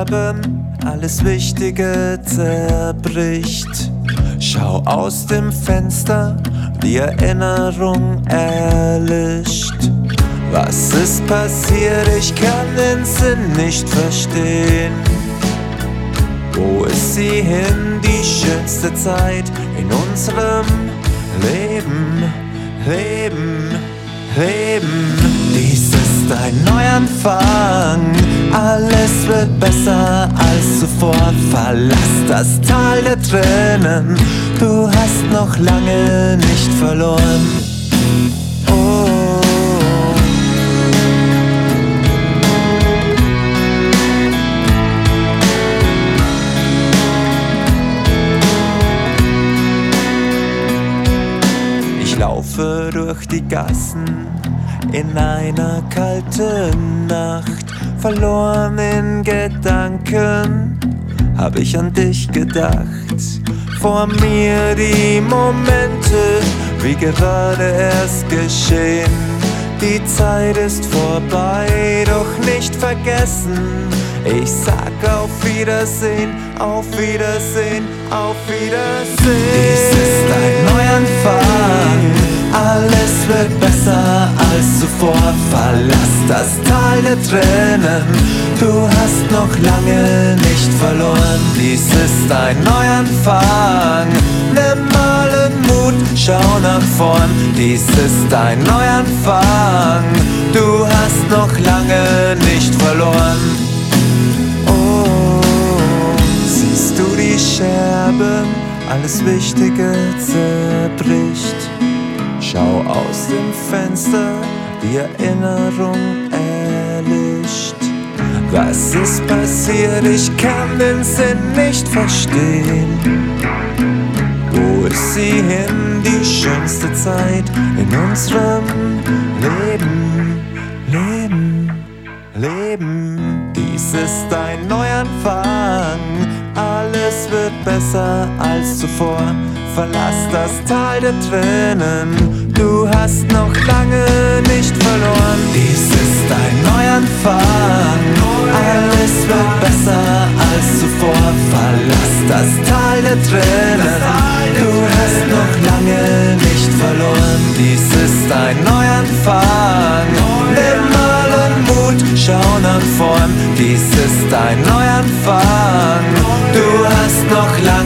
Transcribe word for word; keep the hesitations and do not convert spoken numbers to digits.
sterben, alles Wichtige zerbricht. Schau aus dem Fenster, die Erinnerung erlischt. Was ist passiert? Ich kann den Sinn nicht verstehen. Wo ist sie hin, die schönste Zeit in unserem Leben, Leben, Leben? Dies ist ein Neuanfang, alles wird besser als zuvor. Verlass das Tal der Tränen, du hast noch lange nicht verloren. Oh. Ich laufe durch die Gassen in einer kalten Nacht, verloren in Gedanken, hab ich an dich gedacht. Vor mir die Momente, wie gerade erst geschehen. Die Zeit ist vorbei, doch nicht vergessen. Ich sag auf Wiedersehen, auf Wiedersehen, auf Wiedersehen. Dies ist ein Neuanfang, alles wird besser als zuvor. Verlass das Tal der Tränen, du hast noch lange nicht verloren. Dies ist ein Neuanfang, nimm allen Mut, schau nach vorn. Dies ist ein Neuanfang, du hast noch lange nicht verloren. Oh, siehst du die Scherben, alles Wichtige zerbricht. Schau aus dem Fenster, die Erinnerung erlischt. Was ist passiert? Ich kann den Sinn nicht verstehen. Wo ist sie hin, die schönste Zeit in unserem Leben, Leben, Leben? Dies ist ein Neuanfang, alles wird besser als zuvor. Verlass das Tal der Tränen, du hast noch lange nicht verloren. Dies ist ein Neuanfang, alles wird besser als zuvor. Verlass das Tal der Tränen, du hast noch lange nicht verloren. Dies ist ein Neuanfang, nimm allen Mut, schau nach vorn. Dies ist ein Neuanfang, du hast noch lange